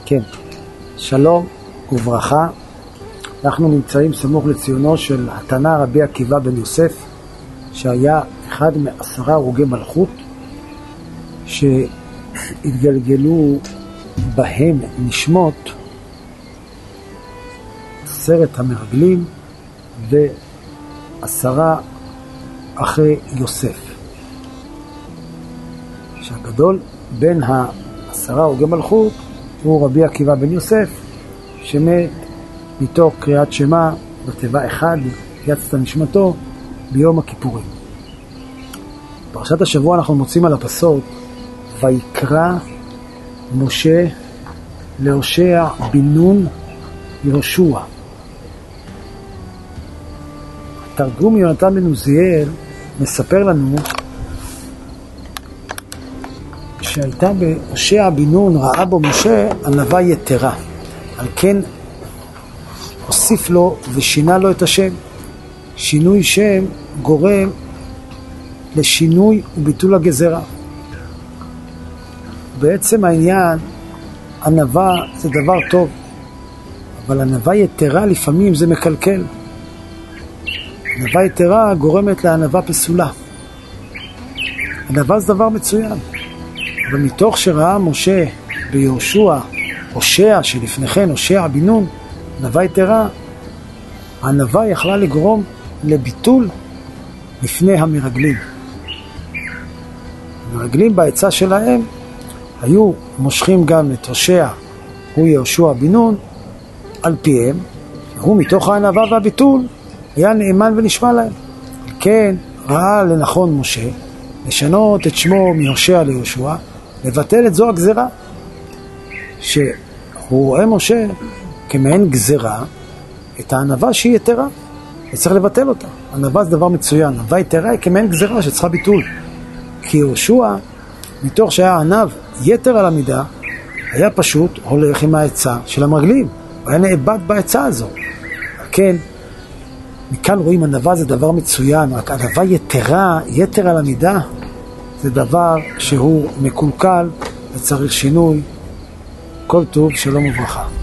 כן, שלום וברכה. אנחנו נמצאים סמוך לציונו של התנא רבי עקיבא בן יוסף, שהיה אחד מ10 הרוגי מלכות שהתגלגלו בהם נשמות 10 המרגלים ו10 אחרי יוסף. שהגדול בין 10 הרוגי מלכות הוא רבי עקיבא בן יוסף, שמת מתוך קריאת שמע בתיבה 1 יצאת נשמתו ביום הכיפורים. פרשת השבוע אנחנו מוצאים על הפסוק ויקרא משה להושע בן נון יהושע. תרגום יונתן בן עוזיאל מספר לנו שהייתה בהושע בן נון ראה בו משה ענווה יתרה, על כן הוסיף לו ושינה לו את השם. שינוי שם גורם לשינוי וביטול הגזרה. בעצם העניין, ענווה זה דבר טוב, אבל ענווה יתרה לפעמים זה מקלקל. ענווה יתרה גורמת לענווה פסולה. ענווה זה דבר מצוין, אבל מתוך שראה משה ביהושע, הושע שלפני כן, הושע בן נון, ענווה יתרה, הענווה יכלה לגרום לביטול לפני המרגלים. המרגלים בעצה שלהם היו מושכים גם את הושע, הוא יהושע בן נון, על פיהם, הוא מתוך הענווה והביטול היה נאמן ונשמע להם. כן, ראה לנכון משה לשנות את שמו מהושע ליהושע, לבטל את זו הגזרה, שהוא רואה משה כמעין גזרה את הענווה שהיא יתרה, וצריך לבטל אותה. ענווה זה דבר מצוין, ענווה יתרה היא כמעין גזרה שצריכה ביטול. כי יהושע, מתוך שהיה ענב יתר על המידה, היה פשוט הולך עם העצה של המרגלים, היה נאבד בעצה הזו. כן, מכאן רואים ענווה זה דבר מצוין, רק ענווה יתרה, יתר על המידה, זה דבר שהוא מקולקל וצריך שינוי. כל טוב, שלום וברכה.